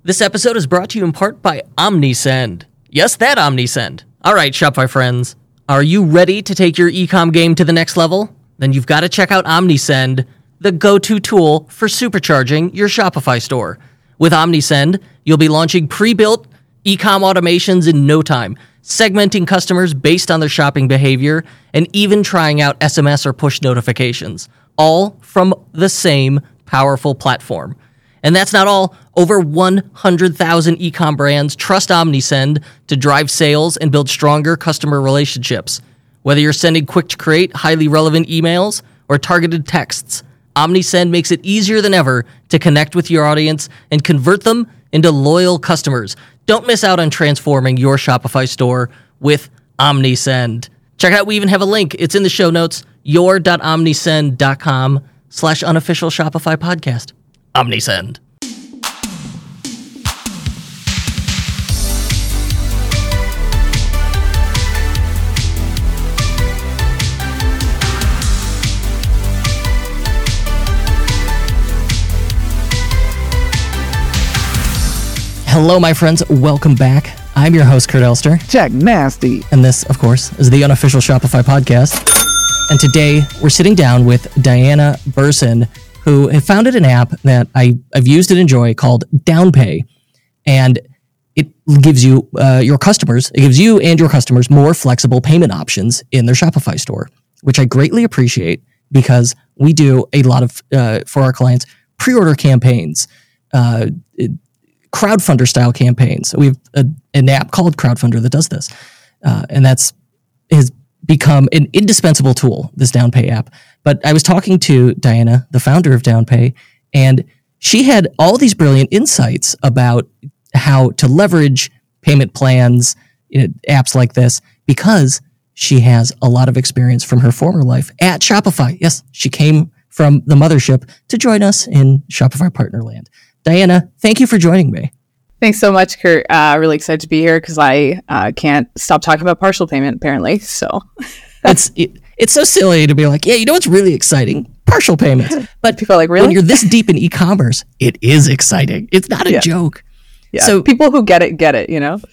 This episode is brought to you in part by OmniSend. Yes, that OmniSend. All right, Shopify friends. Are you ready to take your e-com game to the next level? Then you've got to check out OmniSend, the go-to tool for supercharging your Shopify store. With OmniSend, you'll be launching pre-built e-com automations in no time, segmenting customers based on their shopping behavior, and even trying out SMS or push notifications, all from the same powerful platform. And that's not all. Over 100,000 e-com brands trust OmniSend to drive sales and build stronger customer relationships. Whether you're sending quick-to-create, highly relevant emails or targeted texts, OmniSend makes it easier than ever to connect with your audience and convert them into loyal customers. Don't miss out on transforming your Shopify store with OmniSend. Check out, we even have a link. It's in the show notes, your.omnisend.com/unofficial Shopify podcast. OmniSend. Hello, my friends. Welcome back. I'm your host, Kurt Elster. Jack Nasty. And this, of course, is the unofficial Shopify podcast. And today, we're sitting down with Diana Burson, who have founded an app that I've used and enjoy called DownPay. And it gives you, it gives you and your customers more flexible payment options in their Shopify store, which I greatly appreciate because we do a lot of, for our clients, pre-order campaigns, crowdfunder style campaigns. We have an app called Crowdfunder that does this. And has become an indispensable tool, this DownPay app. But I was talking to Diana, the founder of DownPay, and she had all these brilliant insights about how to leverage payment plans, apps like this, because she has a lot of experience from her former life at Shopify. Yes, she came from the mothership to join us in Shopify Partnerland. Diana, thank you for joining me. Thanks so much, Kurt. Really excited to be here because I can't stop talking about partial payment, apparently. So it's so silly to be like, yeah, you know what's really exciting? Partial payments. But people are like, really? When you're this deep in e-commerce, it is exciting. It's not a joke. Yeah. So people who get it, you know?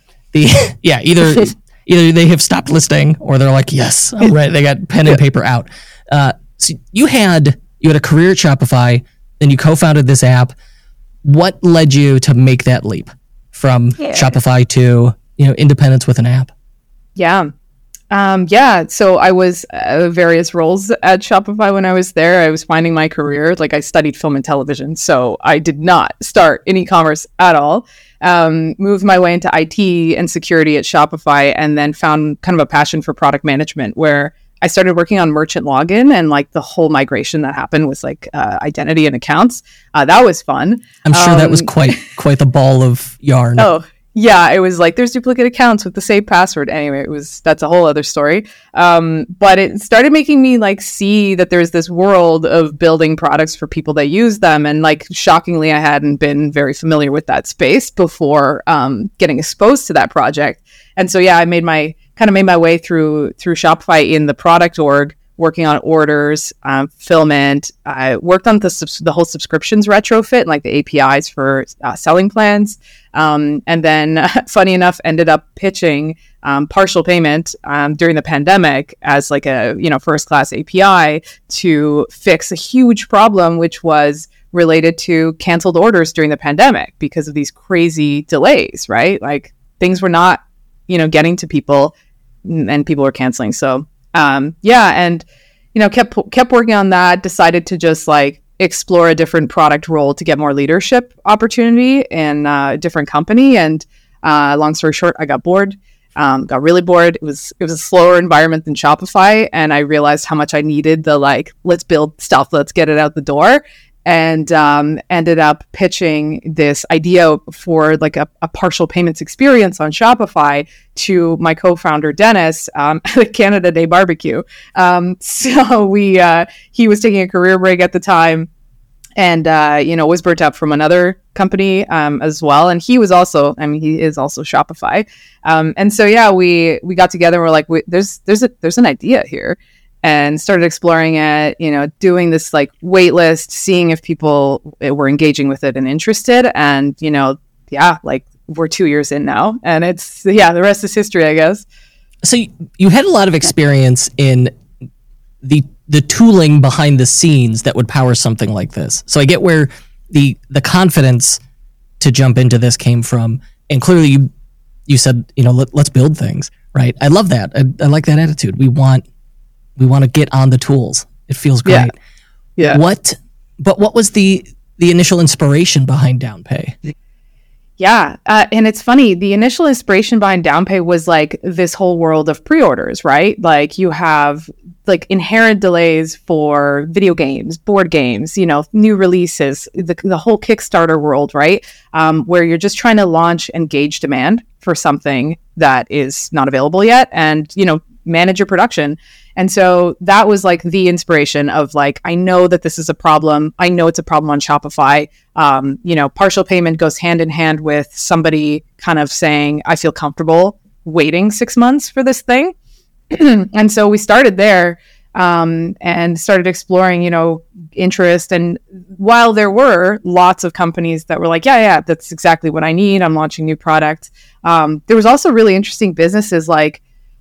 Either they have stopped listening or they're like, yes, I'm ready. They got pen and paper out. So you had a career at Shopify, then you co-founded this app. What led you to make that leap from Shopify to, independence with an app? Yeah. So I was various roles at Shopify when I was there. I was finding my career. Like I studied film and television, so I did not start in e-commerce at all. Moved my way into IT and security at Shopify, and then found kind of a passion for product management where I started working on merchant login and like the whole migration that happened with like identity and accounts. That was fun. I'm sure that was quite the ball of yarn. Oh, yeah. It was like there's duplicate accounts with the same password. Anyway, that's a whole other story. But it started making me like see that there's this world of building products for people that use them. And like shockingly, I hadn't been very familiar with that space before getting exposed to that project. And so, I made my way through Shopify in the product org, working on orders, fulfillment. I worked on the whole subscriptions retrofit, like the APIs for selling plans. And then, funny enough, ended up pitching partial payment during the pandemic as like a first-class API to fix a huge problem, which was related to canceled orders during the pandemic because of these crazy delays, right? Like things were not getting to people and people were canceling. So, kept working on that, decided to just like explore a different product role to get more leadership opportunity in a different company. And long story short, I got bored, got really bored. It was a slower environment than Shopify. And I realized how much I needed the like, let's build stuff, let's get it out the door. And ended up pitching this idea for like a partial payments experience on Shopify to my co-founder Dennis at the Canada Day barbecue. So he was taking a career break at the time, and was burnt out from another company as well. And he was also, he is also Shopify. And so we got together and we're like, there's an idea here. And started exploring it, doing this like wait list, seeing if people were engaging with it and interested. And, yeah, like we're 2 years in now, and it's the rest is history, I guess. So you had a lot of experience in the tooling behind the scenes that would power something like this. So I get where the confidence to jump into this came from, and clearly you said, let's build things, right? I love that. I like that attitude. We want to get on the tools. It feels great. Yeah. But what was the initial inspiration behind DownPay? Yeah. And it's funny, the initial inspiration behind DownPay was like this whole world of pre-orders, right? Like you have like inherent delays for video games, board games, new releases, the whole Kickstarter world, right? Where you're just trying to launch and gauge demand for something that is not available yet and, manage your production. And so that was like the inspiration of like, I know that this is a problem. I know it's a problem on Shopify. Partial payment goes hand in hand with somebody kind of saying, I feel comfortable waiting 6 months for this thing. And so we started there and started exploring, interest. And while there were lots of companies that were like, yeah, that's exactly what I need. I'm launching new product. There was also really interesting businesses like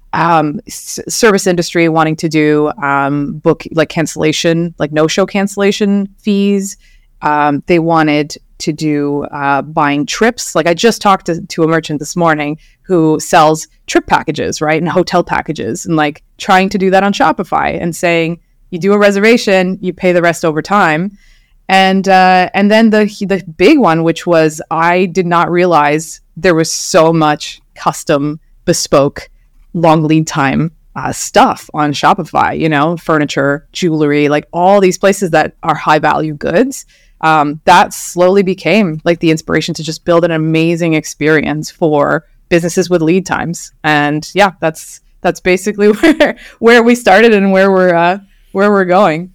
service industry wanting to do book like cancellation, like no-show cancellation fees. They wanted to do buying trips. Like I just talked to a merchant this morning who sells trip packages, right? And hotel packages, and like trying to do that on Shopify and saying, you do a reservation, you pay the rest over time. And then the big one, which was, I did not realize there was so much custom, bespoke, long lead time stuff on Shopify, furniture, jewelry, like all these places that are high value goods. That slowly became like the inspiration to just build an amazing experience for businesses with lead times. And yeah, that's basically where we started and where we're going.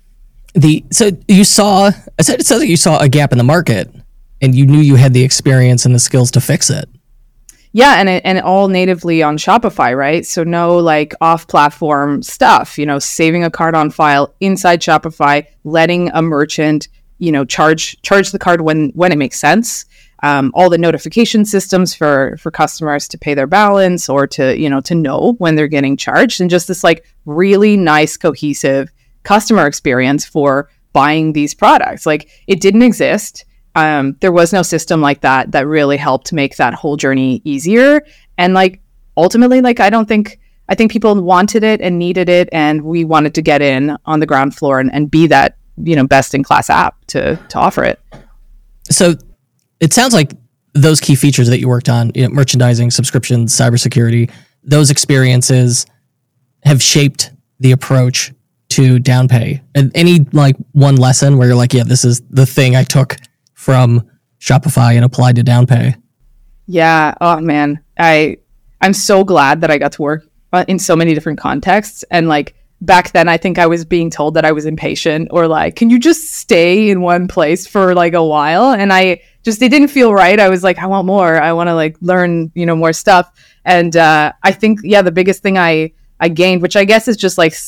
So you saw, it sounds like you saw a gap in the market and you knew you had the experience and the skills to fix it. Yeah, and all natively on Shopify, right? So no like off-platform stuff, saving a card on file inside Shopify, letting a merchant, charge the card when it makes sense. All the notification systems for customers to pay their balance or to know when they're getting charged, and just this like really nice cohesive customer experience for buying these products. Like it didn't exist. There was no system like that really helped make that whole journey easier. And like ultimately, like I think people wanted it and needed it, and we wanted to get in on the ground floor and be that best in class app to offer it. So it sounds like those key features that you worked on, merchandising, subscriptions, cybersecurity, those experiences have shaped the approach to DownPay. And any like one lesson where you're like, yeah, this is the thing I took from Shopify and applied to DownPay? Yeah. Oh man, I'm so glad that I got to work in so many different contexts. And like back then, I think I was being told that I was impatient or like, can you just stay in one place for like a while? And it didn't feel right. I was like, I want more. I want to like learn, more stuff. And I think, the biggest thing I gained, which I guess is just like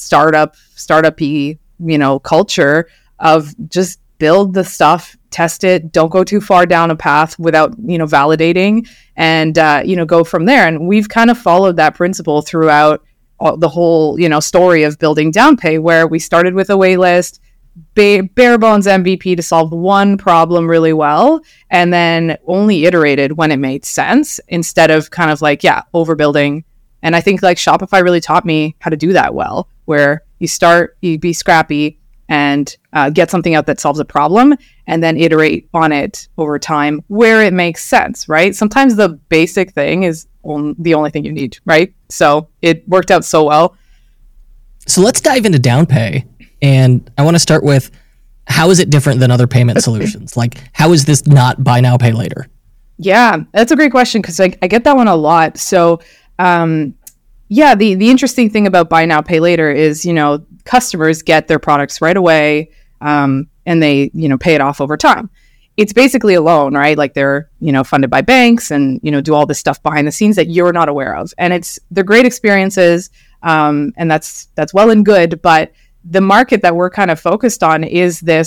startup-y, culture of just build the stuff, test it, don't go too far down a path without, validating, and, go from there. And we've kind of followed that principle throughout the whole, story of building DownPay, where we started with a wait list, bare bones MVP to solve one problem really well, and then only iterated when it made sense instead of kind of like, overbuilding. And I think like Shopify really taught me how to do that well, where you be scrappy and get something out that solves a problem and then iterate on it over time where it makes sense, right? Sometimes the basic thing is the only thing you need, right? So it worked out so well. So let's dive into DownPay. And I want to start with, how is it different than other payment solutions? Like, how is this not buy now, pay later? Yeah, that's a great question because I get that one a lot. So the interesting thing about buy now, pay later is, customers get their products right away and they, pay it off over time. It's basically a loan, right? Like they're, funded by banks and, do all this stuff behind the scenes that you're not aware of. And they're great experiences and that's well and good. But the market that we're kind of focused on is this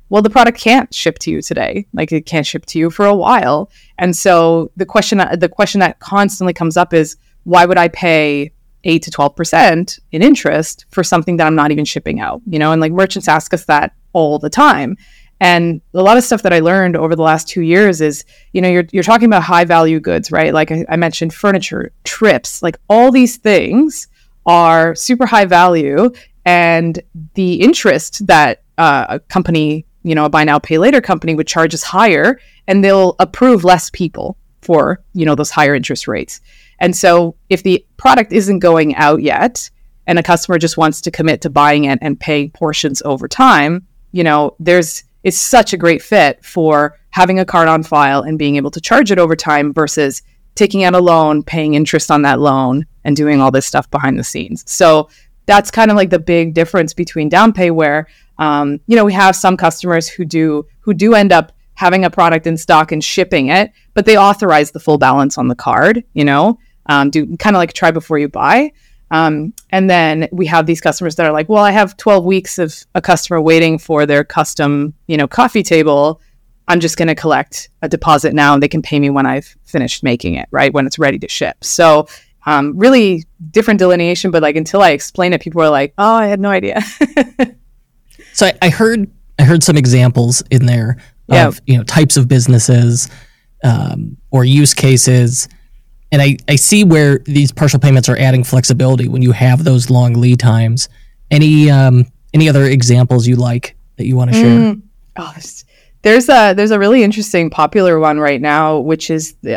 well, the product can't ship to you today. Like it can't ship to you for a while. And so the question that constantly comes up is, why would I pay 8 to 12% in interest for something that I'm not even shipping out? And like merchants ask us that all the time. And a lot of stuff that I learned over the last 2 years is, you're talking about high value goods, right? Like I mentioned furniture, trips, like all these things are super high value. And the interest that a company, a buy now, pay later company would charge is higher, and they'll approve less people for, those higher interest rates. And so if the product isn't going out yet and a customer just wants to commit to buying it and paying portions over time, it's such a great fit for having a card on file and being able to charge it over time versus taking out a loan, paying interest on that loan, and doing all this stuff behind the scenes. So that's kind of like the big difference between DownPay, where we have some customers who do end up having a product in stock and shipping it, but they authorize the full balance on the card. Do kind of like try before you buy. And then we have these customers that are like, well, I have 12 weeks of a customer waiting for their custom, coffee table. I'm just going to collect a deposit now, and they can pay me when I've finished making it, right? When it's ready to ship. So really different delineation, but like until I explain it, people are like, oh, I had no idea. So I heard some examples in there of, types of businesses or use cases. And I see where these partial payments are adding flexibility when you have those long lead times. Any other examples you like that you want to share? There's a really interesting popular one right now, which is you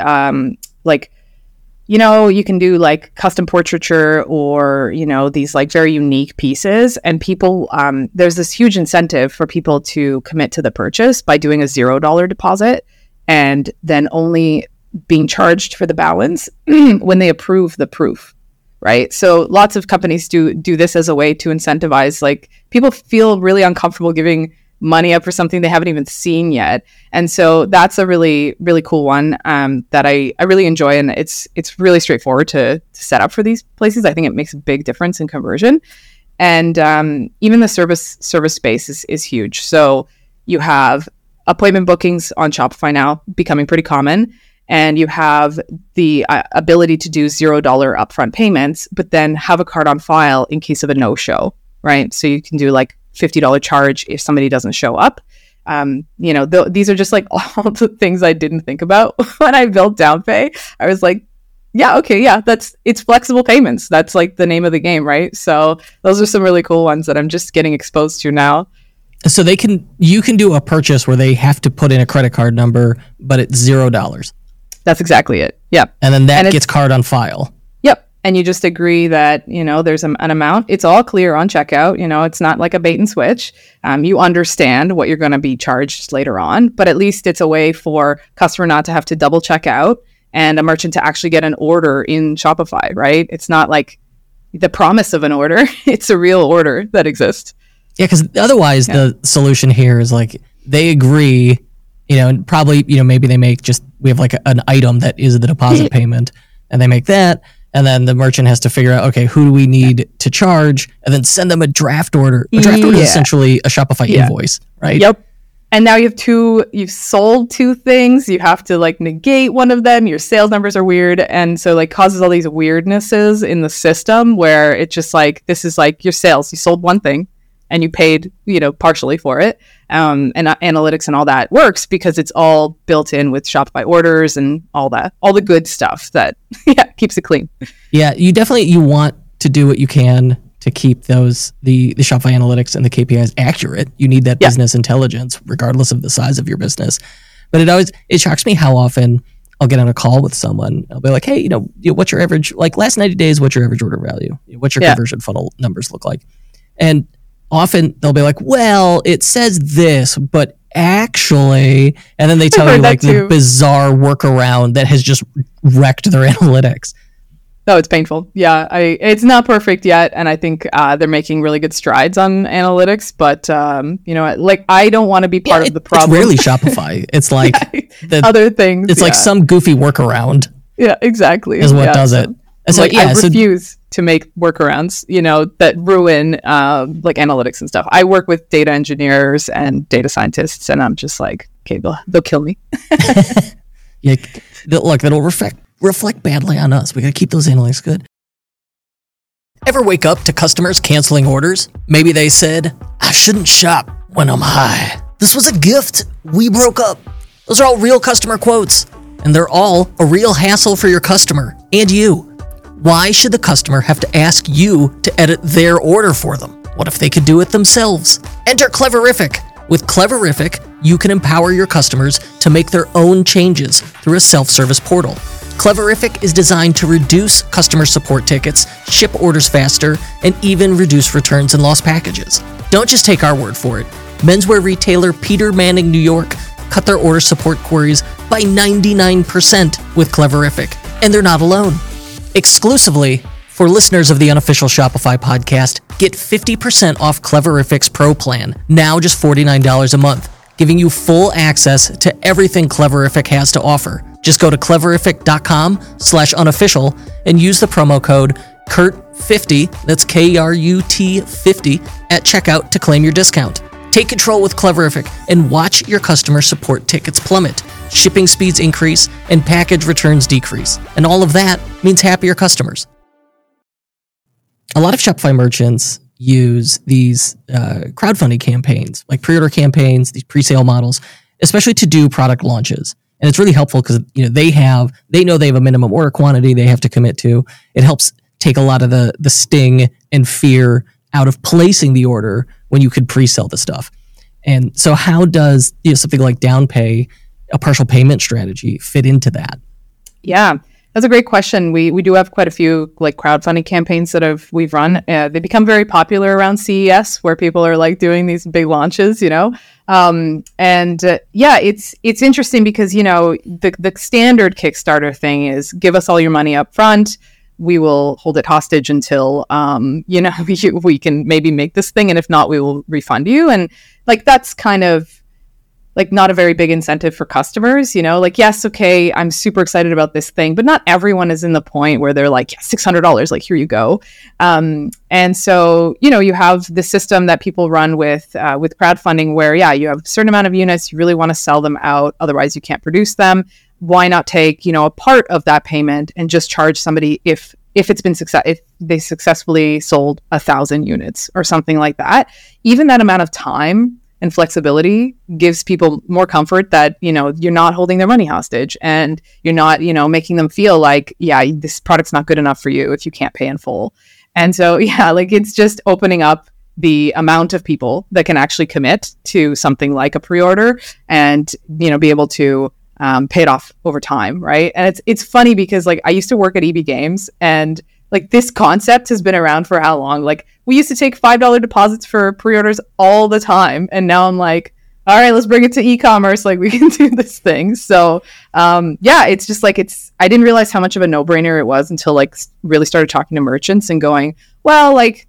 can do like custom portraiture or, these like very unique pieces, and people, there's this huge incentive for people to commit to the purchase by doing a $0 deposit and then only being charged for the balance when they approve the proof, right? So lots of companies do this as a way to incentivize, like people feel really uncomfortable giving money up for something they haven't even seen yet. And so that's a really, really cool one that I really enjoy. And it's really straightforward to set up for these places. I think it makes a big difference in conversion. And even the service space is huge. So you have appointment bookings on Shopify now becoming pretty common. And you have the ability to do $0 upfront payments, but then have a card on file in case of a no-show, right? So you can do like $50 charge if somebody doesn't show up. These are just like all the things I didn't think about when I built DownPay. I was like, it's flexible payments. That's like the name of the game, right? So those are some really cool ones that I'm just getting exposed to now. So you can do a purchase where they have to put in a credit card number, but it's $0. That's exactly it. Yep. And then that gets card on file. Yep. And you just agree that, there's an amount. It's all clear on checkout. It's not like a bait and switch. You understand what you're going to be charged later on, but at least it's a way for customer not to have to double check out and a merchant to actually get an order in Shopify, right? It's not like the promise of an order. It's a real order that exists. Yeah, because otherwise the solution here is like they agree, and probably, maybe they make we have like an item that is the deposit payment, and they make that, and then the merchant has to figure out, okay, who do we need to charge, and then send them a draft order. A draft order is essentially a Shopify invoice, right? Yep. And now you've sold two things. You have to like negate one of them. Your sales numbers are weird. And so like causes all these weirdnesses in the system where it's just like, this is like your sales. You sold one thing and you paid, partially for it. And analytics and all that works because it's all built in with Shopify orders and all that, all the good stuff that keeps it clean. Yeah, you want to do what you can to keep the Shopify analytics and the KPIs accurate. You need that business intelligence regardless of the size of your business. But it shocks me how often I'll get on a call with someone. I'll be like, hey, what's your average, like last 90 days, what's your average order value? What's your conversion funnel numbers look like? And often they'll be like, well, it says this, but actually, and then they tell you like the bizarre workaround that has just wrecked their analytics. No, it's painful. Yeah, it's not perfect yet, and I think they're making really good strides on analytics. But like I don't want to be part of the problem. It's rarely Shopify. It's like other things. It's like some goofy workaround. Yeah, exactly. Is what does it. So, I refuse to make workarounds, that ruin like analytics and stuff. I work with data engineers and data scientists, and I'm just like, okay, they'll kill me. Yeah, look, that'll reflect badly on us. We got to keep those analytics good. Ever wake up to customers canceling orders? Maybe they said, I shouldn't shop when I'm high. This was a gift. We broke up. Those are all real customer quotes, and they're all a real hassle for your customer and you. Why should the customer have to ask you to edit their order for them? What if they could do it themselves? Enter Cleverific. With Cleverific, you can empower your customers to make their own changes through a self-service portal. Cleverific is designed to reduce customer support tickets, ship orders faster, and even reduce returns and lost packages. Don't just take our word for it. Menswear retailer Peter Manning New York cut their order support queries by 99% with Cleverific, and they're not alone. Exclusively for listeners of the Unofficial Shopify podcast, get 50% off Cleverific's Pro plan, now just $49 a month, giving you full access to everything Cleverific has to offer. Just go to cleverific.com/unofficial and use the promo code KURT50, that's KRUT 50, at checkout to claim your discount. Take control with Cleverific and watch your customer support tickets plummet, shipping speeds increase, and package returns decrease. And all of that means happier customers. A lot of Shopify merchants use these crowdfunding campaigns, like pre-order campaigns, these pre-sale models, especially to do product launches. And it's really helpful because they know they have a minimum order quantity they have to commit to. It helps take a lot of the sting and fear out of placing the order when you could pre-sell the stuff. And so how does something like DownPay, a partial payment strategy, fit into that? Yeah, that's a great question. We do have quite a few like crowdfunding campaigns that we've run. They become very popular around CES, where people are like doing these big launches, it's interesting because the standard Kickstarter thing is give us all your money up front. We will hold it hostage until we can maybe make this thing, and if not, we will refund you. And like that's kind of like not a very big incentive for customers, yes, okay, I'm super excited about this thing, but not everyone is in the point where they're like, yeah, $600, like here you go. And so, you have the system that people run with crowdfunding where, you have a certain amount of units, you really want to sell them out, otherwise you can't produce them. Why not take, a part of that payment and just charge somebody if it's been if they successfully sold 1,000 units or something like that. Even that amount of time and flexibility gives people more comfort that, you're not holding their money hostage and you're not, making them feel like, this product's not good enough for you if you can't pay in full. And so, it's just opening up the amount of people that can actually commit to something like a pre-order and, be able to pay it off over time, right? And it's funny because like I used to work at EB Games, and like this concept has been around for how long? Like we used to take $5 deposits for pre-orders all the time, and now I'm like, all right, let's bring it to e-commerce. Like we can do this thing. So it's just like I didn't realize how much of a no-brainer it was until like really started talking to merchants and going, well, like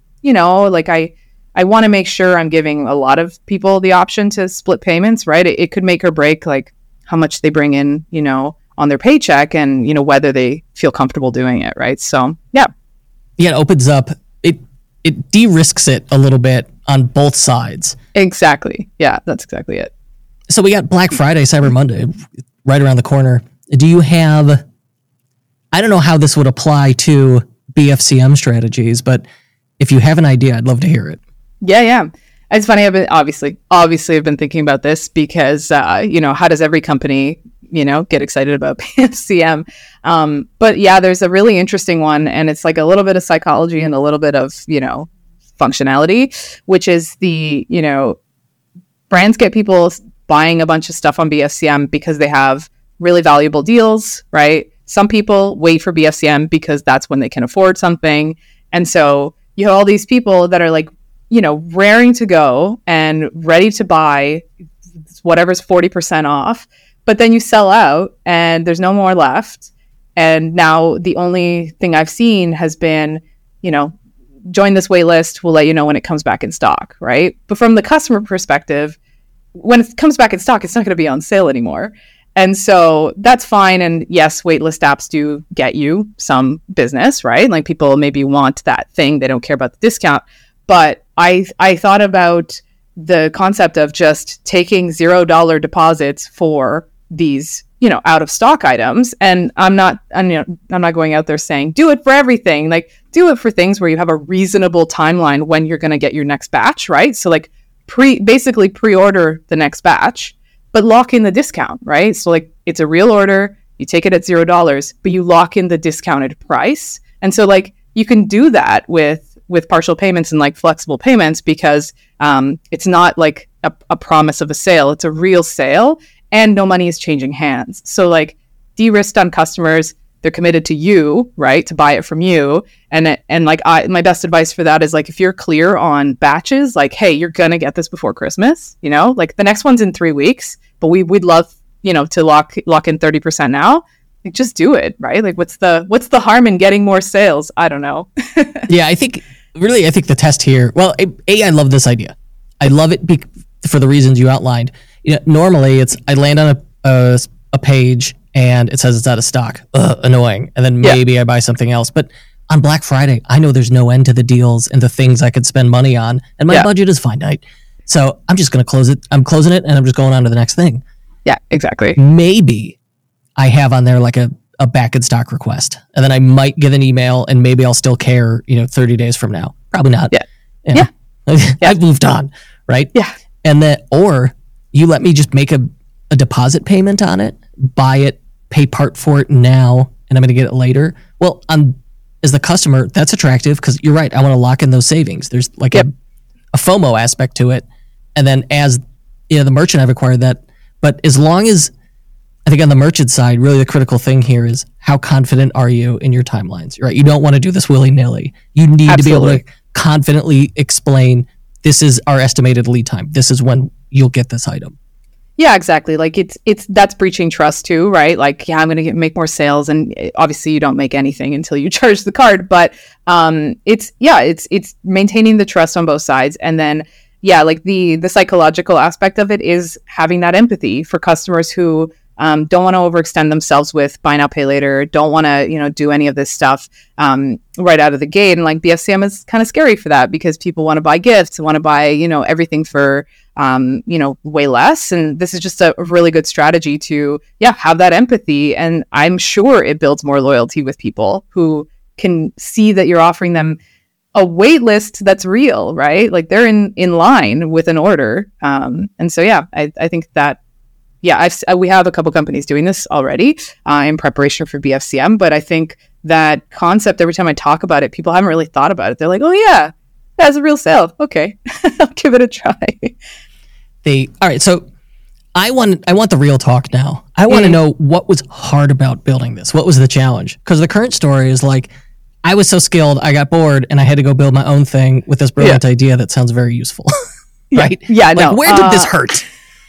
I want to make sure I'm giving a lot of people the option to split payments, right? It could make or break like how much they bring in, on their paycheck and, whether they feel comfortable doing it. Right. So, yeah. Yeah. It opens up, it de-risks it a little bit on both sides. Exactly. Yeah. That's exactly it. So we got Black Friday, Cyber Monday right around the corner. Do you have, I don't know how this would apply to BFCM strategies, but if you have an idea, I'd love to hear it. Yeah. It's funny. I've been obviously I've been thinking about this because, how does every company, get excited about BFCM? But yeah, there's a really interesting one, and it's like a little bit of psychology and a little bit of, functionality, which is the, brands get people buying a bunch of stuff on BFCM because they have really valuable deals, right? Some people wait for BFCM because that's when they can afford something. And so you have all these people that are like, raring to go and ready to buy whatever's 40% off, but then you sell out and there's no more left. And now the only thing I've seen has been, join this wait list. We'll let you know when it comes back in stock, right? But from the customer perspective, when it comes back in stock, it's not going to be on sale anymore. And so that's fine. And yes, waitlist apps do get you some business, right? Like people maybe want that thing. They don't care about the discount. But I thought about the concept of just taking $0 deposits for these, out of stock items. And I'm not going out there saying do it for everything. Like do it for things where you have a reasonable timeline when you're going to get your next batch, right? So like basically pre-order the next batch, but lock in the discount, right? So like it's a real order, you take it at $0, but you lock in the discounted price. And so like you can do that with partial payments and like flexible payments because it's not like a promise of a sale. It's a real sale and no money is changing hands. So like de-risked on customers, they're committed to you, right? To buy it from you. And like my best advice for that is like, if you're clear on batches, like, hey, you're going to get this before Christmas, like the next one's in 3 weeks, but we'd love, to lock in 30% now. Like, just do it, right? Like what's the harm in getting more sales? I don't know. Yeah, I think the test here, well, I love this idea. I love it for the reasons you outlined. Normally I land on a page and it says it's out of stock. Annoying. And then maybe I buy something else. But on Black Friday, I know there's no end to the deals and the things I could spend money on. And my budget is finite. So I'm just going to close it. I'm closing it and I'm just going on to the next thing. Yeah, exactly. Maybe I have on there like a back in stock request. And then I might get an email and maybe I'll still care, 30 days from now. Probably not. Yeah. I've moved on. Right. Yeah. And then, or you let me just make a deposit payment on it, buy it, pay part for it now, and I'm going to get it later. Well, as the customer, that's attractive because you're right. I want to lock in those savings. There's like a FOMO aspect to it. And then as the merchant, I've acquired that. But as long as, I think on the merchant side, really the critical thing here is how confident are you in your timelines, right? You don't want to do this willy-nilly. You need to be able to confidently explain, this is our estimated lead time. This is when you'll get this item. Yeah, exactly. Like that's breaching trust too, right? Like, I'm going to make more sales, and obviously you don't make anything until you charge the card. But it's maintaining the trust on both sides, and then like the psychological aspect of it is having that empathy for customers who don't want to overextend themselves with buy now, pay later, don't want to, do any of this stuff right out of the gate. And like BFCM is kind of scary for that because people want to buy gifts, want to buy, everything for, way less. And this is just a really good strategy to, have that empathy. And I'm sure it builds more loyalty with people who can see that you're offering them a wait list that's real, right? Like they're in line with an order. And so, I think that, we have a couple companies doing this already in preparation for BFCM, but I think that concept, every time I talk about it, people haven't really thought about it. They're like, oh yeah, that's a real sale. Okay, I'll give it a try. All right, so I want the real talk now. I want to know what was hard about building this. What was the challenge? Because the current story is like, I was so skilled, I got bored, and I had to go build my own thing with this brilliant idea that sounds very useful. Right? Yeah, like, where did this hurt?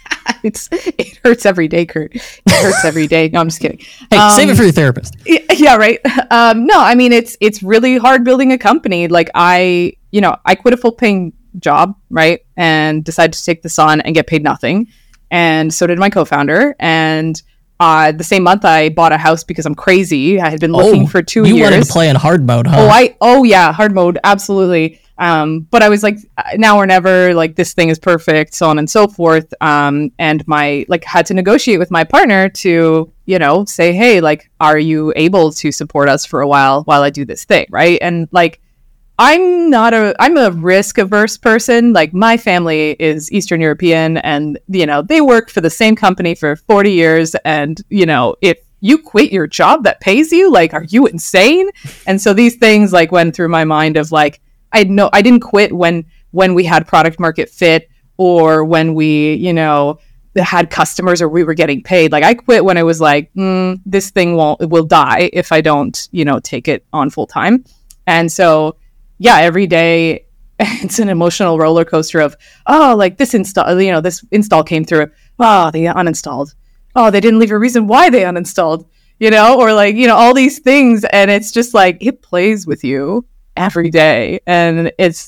It hurts every day, Kurt. It hurts every day. No, I'm just kidding. Hey, save it for your therapist. Yeah, right. No, I mean it's really hard building a company. Like I quit a full-paying job, right, and decided to take this on and get paid nothing. And so did my co-founder. And the same month I bought a house because I'm crazy. I had been looking for 2 years. You wanted to play in hard mode, huh? Oh yeah, hard mode, absolutely. But I was like, now or never, like this thing is perfect, so on and so forth. And had to negotiate with my partner to, say, hey, like, are you able to support us for a while I do this thing, right? And like, I'm a risk averse person. Like my family is Eastern European and, they work for the same company for 40 years. And, if you quit your job that pays you, like, are you insane? And so these things like went through my mind of like, I didn't quit when we had product market fit or when we, had customers or we were getting paid. Like I quit when I was like, this thing will die if I don't, take it on full time. And so, every day it's an emotional roller coaster of, oh, like this install came through. Oh, they uninstalled. Oh, they didn't leave a reason why they uninstalled, or like, all these things. And it's just like, it plays with you every day. And it's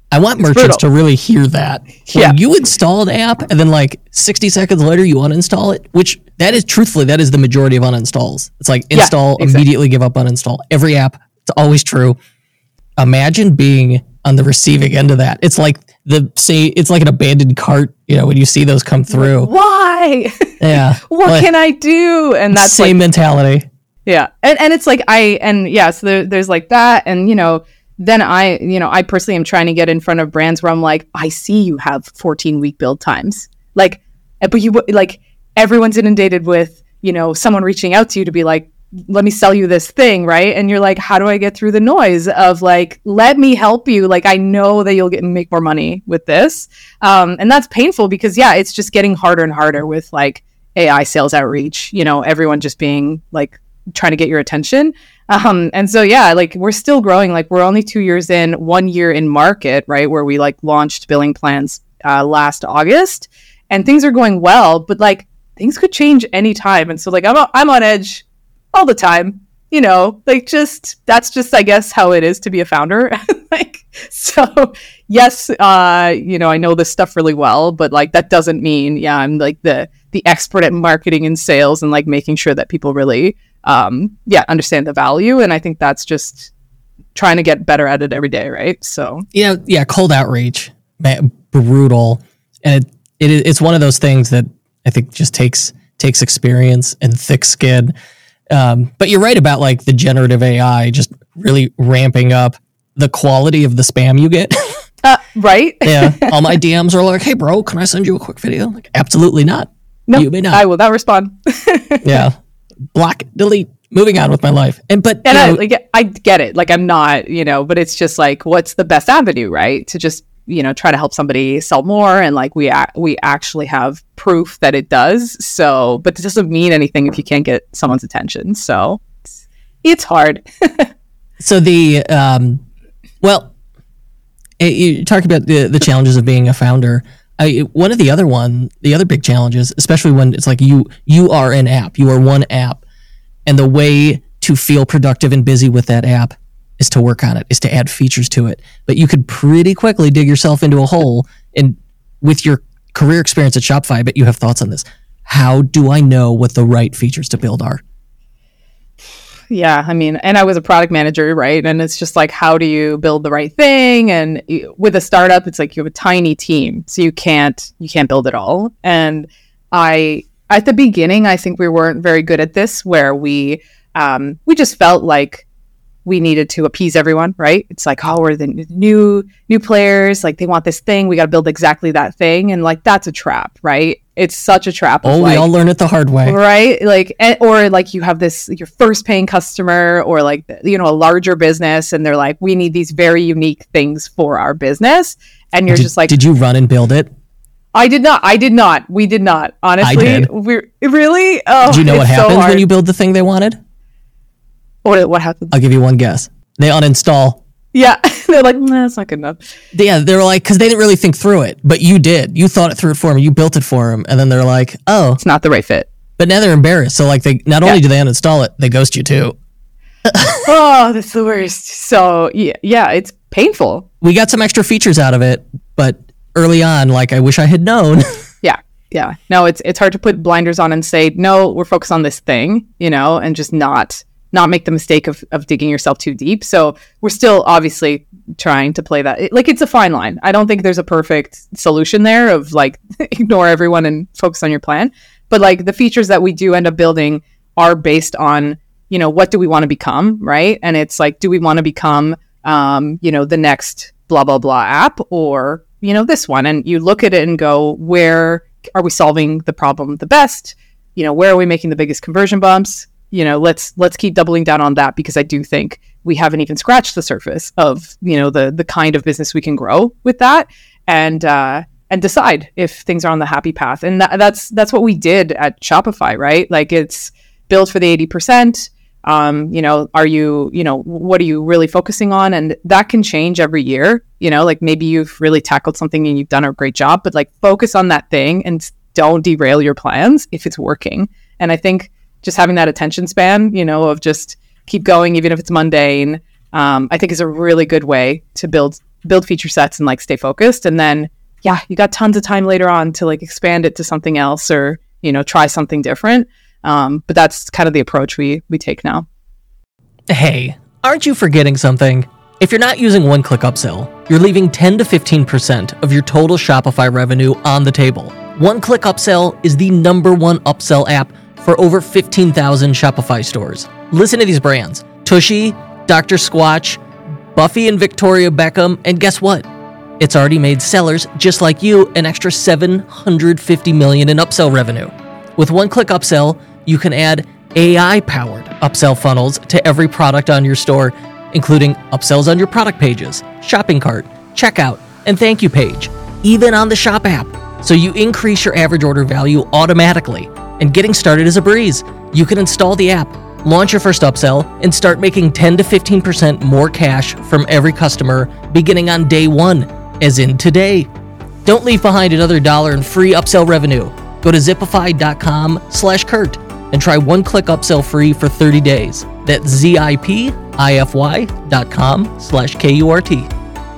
I want merchants to really hear that. When you install an app and then like 60 seconds later you uninstall it, which that is the majority of uninstalls. It's like install, immediately give up, uninstall. Every app, it's always true. Imagine being on the receiving end of that. It's like it's like an abandoned cart, when you see those come through. Why? Yeah. What can I do? And that's same mentality. Yeah. And it's like so there's like that. And, then I personally am trying to get in front of brands where I'm like, I see you have 14-week build times. Like, but everyone's inundated with, someone reaching out to you to be like, let me sell you this thing, right? And you're like, how do I get through the noise of like, let me help you. Like, I know that you'll make more money with this. And that's painful because it's just getting harder and harder with like AI sales outreach, everyone just being like, trying to get your attention. And so, like we're still growing. Like we're only 2 years in, 1 year in market, right? Where we like launched billing plans last August, and things are going well, but like things could change anytime. And so like I'm on edge all the time, like that's just, I guess, how it is to be a founder. Like, so yes, I know this stuff really well, but like, that doesn't mean, I'm like the expert at marketing and sales and like making sure that people really, understand the value. And I think that's just trying to get better at it every day. Right. So, cold outreach, man, brutal. And it's one of those things that I think just takes experience and thick skin. But you're right about like the generative AI just really ramping up the quality of the spam you get. Right. Yeah. All my DMs are like, hey bro, can I send you a quick video? Like, absolutely not. No, you may not. I will not respond. Yeah. Block, delete, moving on with my life. I get it. Like I'm not, but it's just like, what's the best avenue, right? To just, try to help somebody sell more. And like, we actually have proof that it does. So, but it doesn't mean anything if you can't get someone's attention. So it's hard. So you talk about the challenges of being a founder. One of the other big challenges, especially when it's like you are an app, you are one app, and the way to feel productive and busy with that app is to work on it, is to add features to it. But you could pretty quickly dig yourself into a hole. And with your career experience at Shopify, I bet you have thoughts on this. How do I know what the right features to build are? Yeah, I mean, and I was a product manager, right? And it's just like, how do you build the right thing? And with a startup, it's like you have a tiny team, so you can't build it all. And at the beginning, I think we weren't very good at this, where we just felt like we needed to appease everyone, right? It's like, oh, we're the new players, like they want this thing, we got to build exactly that thing, and like that's a trap, right? It's such a trap. Oh, we all learn it the hard way, right? Like, or like you have your first paying customer, or like a larger business, and they're like, we need these very unique things for our business, and you're just like, did you run and build it? I did not. We did not. Honestly, I did. We're really. Oh, do you know what happens when you build the thing they wanted? What happens? I'll give you one guess. They uninstall. Yeah. They're like, nah, that's not good enough. Yeah, they're like, because they didn't really think through it, but you did. You thought it through for them. You built it for them, and then they're like, oh, it's not the right fit. But now they're embarrassed. So like, they not only do they uninstall it, they ghost you too. Oh, that's the worst. So yeah, it's painful. We got some extra features out of it, but early on, like, I wish I had known. Yeah. No, it's hard to put blinders on and say, no, we're focused on this thing, and just not make the mistake of digging yourself too deep. So we're still obviously trying to play that. It's a fine line. I don't think there's a perfect solution there of like, ignore everyone and focus on your plan. But like the features that we do end up building are based on, what do we want to become, right? And it's like, do we want to become, the next blah, blah, blah app, or, this one? And you look at it and go, where are we solving the problem the best? Where are we making the biggest conversion bumps? Let's keep doubling down on that, because I do think we haven't even scratched the surface of, the kind of business we can grow with that, and decide if things are on the happy path. And that's what we did at Shopify, right? Like, it's built for the 80%. Are you, what are you really focusing on? And that can change every year, like maybe you've really tackled something and you've done a great job, but like focus on that thing and don't derail your plans if it's working. And I think just having that attention span, of just keep going, even if it's mundane, I think is a really good way to build build feature sets and like stay focused. And then, yeah, you got tons of time later on to like expand it to something else or, try something different. But that's kind of the approach we take now. Hey, aren't you forgetting something? If you're not using One-Click Upsell, you're leaving 10 to 15% of your total Shopify revenue on the table. One-Click Upsell is the #1 upsell app for over 15,000 Shopify stores. Listen to these brands: Tushy, Dr. Squatch, Buffy and Victoria Beckham, and guess what? It's already made sellers just like you an extra $750 million in upsell revenue. With One-Click Upsell, you can add AI-powered upsell funnels to every product on your store, including upsells on your product pages, shopping cart, checkout, and thank you page, even on the Shop app. So you increase your average order value automatically. And getting started is a breeze. You can install the app, launch your first upsell, and start making 10 to 15% more cash from every customer beginning on day one, as in today. Don't leave behind another $1 in free upsell revenue. Go to Zipify.com/Kurt and try One-Click Upsell free for 30 days. That's Zipify.com/KURT.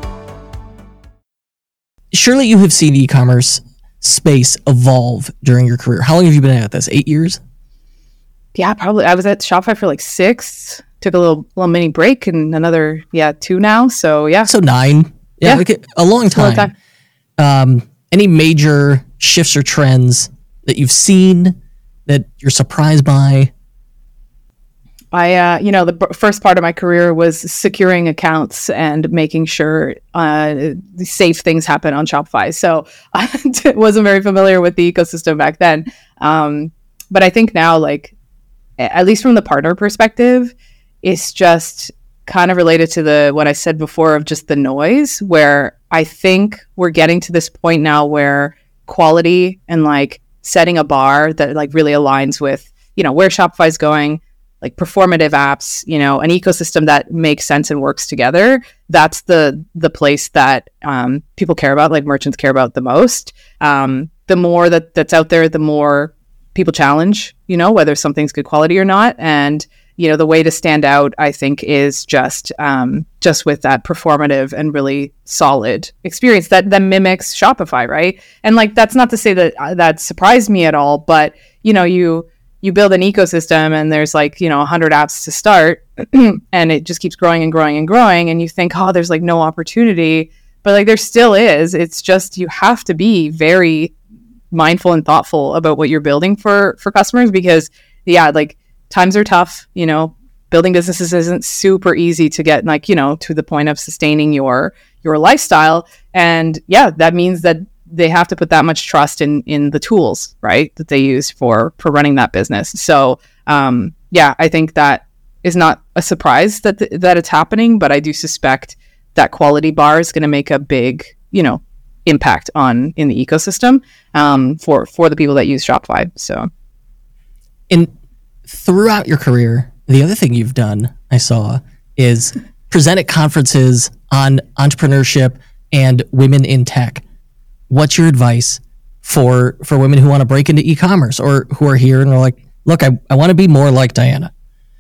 Surely you have seen e-commerce space evolve during your career. How long have you been at this? 8 years? Yeah, probably. I was at Shopify for like 6, took a little mini break and another, 2 now. So yeah. So 9. Yeah. Like a long time. Any major shifts or trends that you've seen that you're surprised by? The first part of my career was securing accounts and making sure safe things happen on Shopify. So I wasn't very familiar with the ecosystem back then. But I think now, like, at least from the partner perspective, it's just kind of related to what I said before of just the noise, where I think we're getting to this point now where quality and like setting a bar that like really aligns with, where Shopify is going, like performative apps, an ecosystem that makes sense and works together. That's the place that people care about, like merchants care about the most. The more that's out there, the more people challenge, whether something's good quality or not. And, the way to stand out, I think, is just with that performative and really solid experience that mimics Shopify, right? And like, that's not to say that surprised me at all, but, you build an ecosystem and there's like, 100 apps to start and it just keeps growing and growing and growing. And you think, oh, there's like no opportunity, but like there still is. It's just, you have to be very mindful and thoughtful about what you're building for customers because like times are tough, building businesses isn't super easy to get like, to the point of sustaining your lifestyle. And that means that they have to put that much trust in the tools, right, that they use for running that business. So, I think that is not a surprise that it's happening, but I do suspect that quality bar is going to make a big, impact in the ecosystem for the people that use Shopify. So, throughout your career, the other thing you've done, I saw, is present at conferences on entrepreneurship and women in tech. What's your advice for women who want to break into e-commerce or who are here and are like, look, I want to be more like Diana?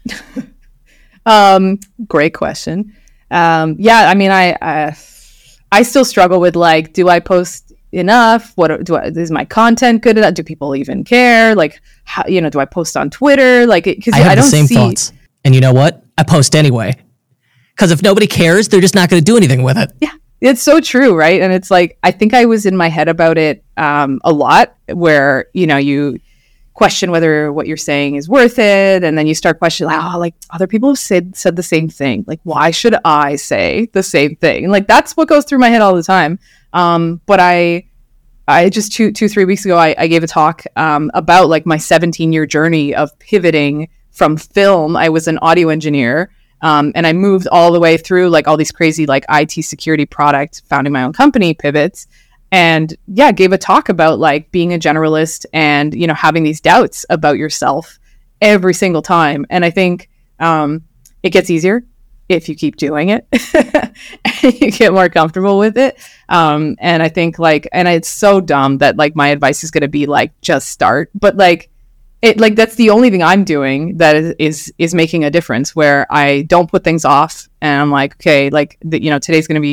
Great question. I mean, I still struggle with like, do I post enough? Is my content good enough? Do people even care? Like, how, do I post on Twitter? Like, because I don't see. Thoughts. And you know what? I post anyway. Because if nobody cares, they're just not going to do anything with it. Yeah. It's so true, right? And it's like, I think I was in my head about it a lot where, you question whether what you're saying is worth it. And then you start questioning, like other people have said the same thing. Like, why should I say the same thing? Like, that's what goes through my head all the time. But I just 3 weeks ago, I gave a talk about like my 17-year journey of pivoting from film. I was an audio engineer. And I moved all the way through like all these crazy like IT security product, founding my own company pivots, and gave a talk about like being a generalist and, having these doubts about yourself every single time. And I think it gets easier if you keep doing it and you get more comfortable with it. And I think like, and it's so dumb that like my advice is going to be like, just start, but like, that's the only thing I'm doing that is making a difference where I don't put things off and I'm like, okay, like today's going to be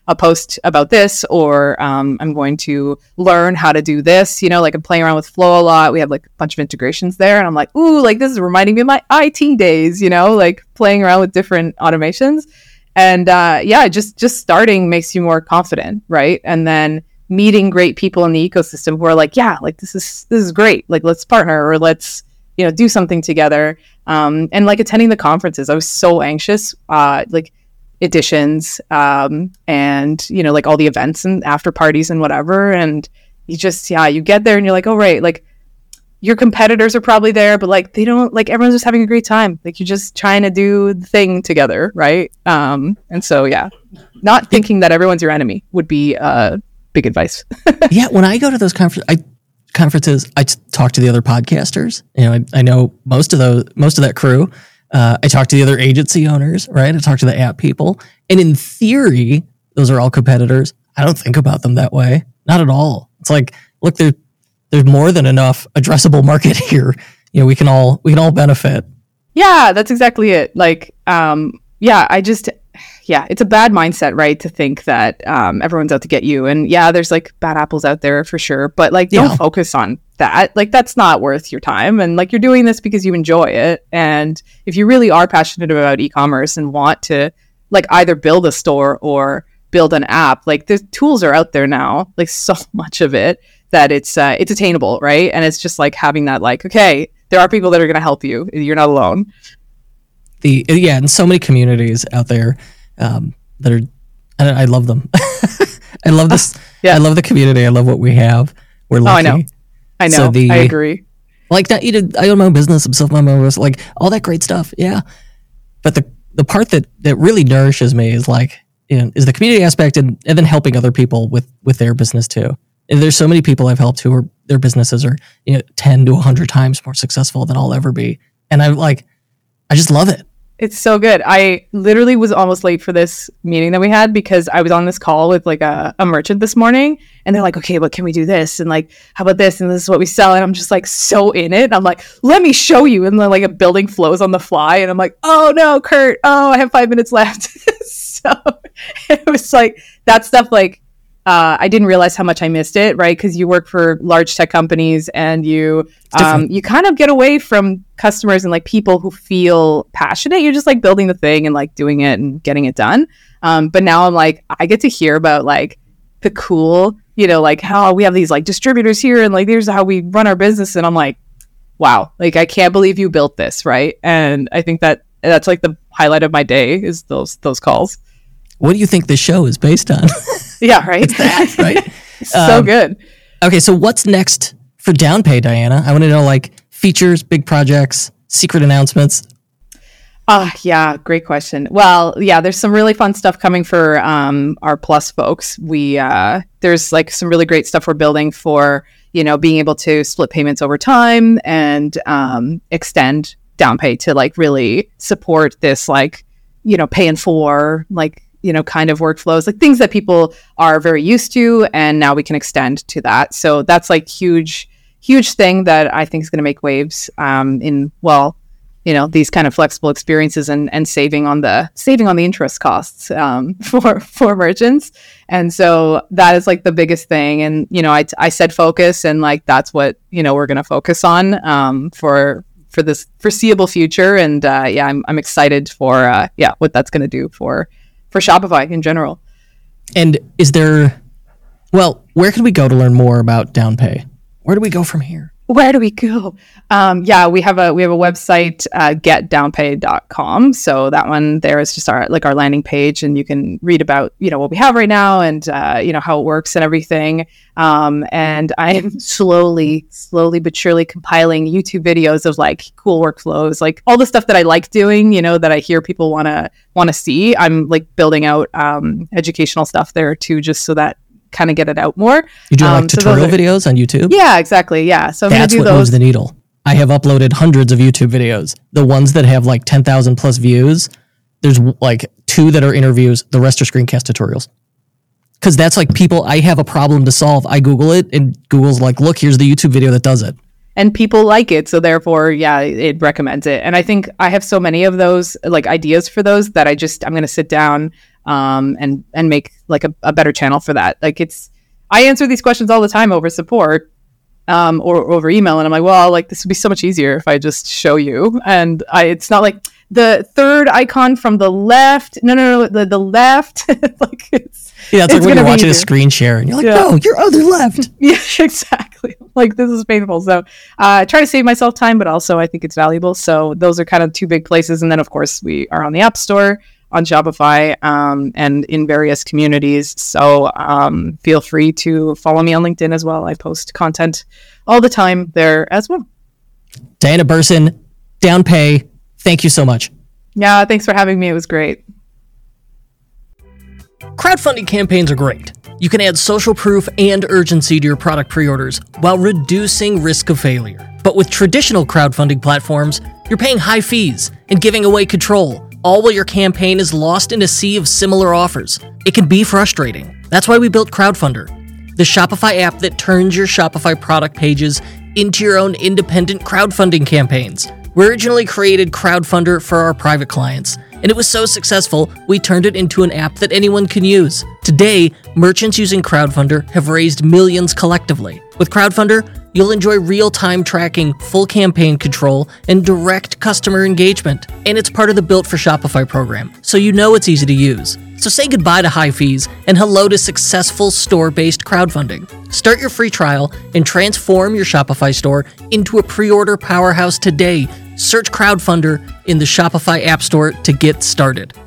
a post about this, or I'm going to learn how to do this. Like I'm playing around with Flow a lot. We have like a bunch of integrations there, and I'm like, ooh, like this is reminding me of my IT days. Like playing around with different automations, and just starting makes you more confident, right? And then meeting great people in the ecosystem who are like, yeah, like this is great. Like let's partner, or let's do something together. And like attending the conferences, I was so anxious, like editions, and like all the events and after parties and whatever. And you just, you get there and you're like, oh, right. Like your competitors are probably there, but like, they don't, like everyone's just having a great time. Like you're just trying to do the thing together. Right. And so, not thinking that everyone's your enemy would be, big advice. Yeah. When I go to those conferences, I talk to the other podcasters. I know most of that crew. I talk to the other agency owners, right? I talk to the app people. And in theory, those are all competitors. I don't think about them that way. Not at all. It's like, look, there's more than enough addressable market here. We can all benefit. Yeah, that's exactly it. Like, it's a bad mindset, right? To think that everyone's out to get you. And there's like bad apples out there for sure. But like, don't focus on that. Like, that's not worth your time. And like, you're doing this because you enjoy it. And if you really are passionate about e-commerce and want to like either build a store or build an app, like the tools are out there now, like so much of it that it's attainable, right? And it's just like having that like, okay, there are people that are going to help you. You're not alone. And so many communities out there that are, I love them. I love this. I love the community. I love what we have. We're lucky. I know. So I agree. Like I own my own business. I'm self-employed. Like all that great stuff. Yeah. But the part that really nourishes me is like, is the community aspect and then helping other people with their business too. And there's so many people I've helped who are, their businesses are 10 to 100 times more successful than I'll ever be. And I just love it. It's so good. I literally was almost late for this meeting that we had because I was on this call with like a merchant this morning, and they're like, okay, but can we do this? And like, how about this? And this is what we sell. And I'm just like so in it. And I'm like, let me show you. And then like a building flows on the fly. And I'm like, oh no, Kurt. Oh, I have 5 minutes left. So it was like that stuff. Like, I didn't realize how much I missed it, right? Because you work for large tech companies and you kind of get away from customers and like people who feel passionate. You're just like building the thing and like doing it and getting it done. But now I'm like, I get to hear about like the cool, like how we have these like distributors here and like here's how we run our business. And I'm like, wow, like I can't believe you built this, right? And I think that's like the highlight of my day is those calls. What do you think this show is based on? Yeah, right. It's that, right? So good. Okay, so what's next for DownPay, Diana? I want to know like features, big projects, secret announcements. Yeah, great question. Well, yeah, there's some really fun stuff coming for our Plus folks. There's like some really great stuff we're building for, being able to split payments over time and extend DownPay to like really support this like, pay in four, like, kind of workflows, like things that people are very used to. And now we can extend to that. So that's like huge thing that I think is going to make waves in these kind of flexible experiences and saving on the interest costs for merchants. And so that is like the biggest thing. And, I said focus, and like, that's what, we're going to focus on for this foreseeable future. And I'm excited for what that's going to do for Shopify in general. And where can we go to learn more about DownPay? Where do we go from here? Where do we go? We have a website, getdownpay.com. So that one there is just our landing page, and you can read about, what we have right now and, how it works and everything. And I am slowly but surely compiling YouTube videos of like cool workflows, like all the stuff that I like doing, that I hear people want to see. I'm like building out, educational stuff there too, just so that kind of get it out more. You do like tutorial videos on YouTube? Yeah, exactly. Yeah. So that's what moves the needle. I have uploaded hundreds of YouTube videos. The ones that have like 10,000 plus views, there's like 2 that are interviews. The rest are screencast tutorials. Because that's like I have a problem to solve. I Google it and Google's like, look, here's the YouTube video that does it. And people like it. So therefore, it recommends it. And I think I have so many of those like ideas for those that I'm going to sit down and make like a better channel for that. Like I answer these questions all the time over support, or over email, and I'm like, well, like this would be so much easier if I just show you. And it's not like the third icon from the left. No, the left. Like it's like when you're watching a screen share and you're like, no, your other left. Yeah, exactly. Like this is painful. So try to save myself time, but also I think it's valuable. So those are kind of two big places. And then of course we are on the App Store, on Shopify, and in various communities. So feel free to follow me on LinkedIn as well. I post content all the time there as well. Diana Bersin, DownPay, thank you so much. Yeah, thanks for having me. It was great. Crowdfunding campaigns are great. You can add social proof and urgency to your product pre-orders while reducing risk of failure. But with traditional crowdfunding platforms, you're paying high fees and giving away control, all while your campaign is lost in a sea of similar offers. It can be frustrating. That's why we built Crowdfunder, the Shopify app that turns your Shopify product pages into your own independent crowdfunding campaigns. We originally created Crowdfunder for our private clients, and it was so successful, we turned it into an app that anyone can use. Today, merchants using Crowdfunder have raised millions collectively. With Crowdfunder, you'll enjoy real-time tracking, full campaign control, and direct customer engagement. And it's part of the Built for Shopify program, so you know it's easy to use. So say goodbye to high fees and hello to successful store-based crowdfunding. Start your free trial and transform your Shopify store into a pre-order powerhouse today. Search Crowdfunder in the Shopify App Store to get started.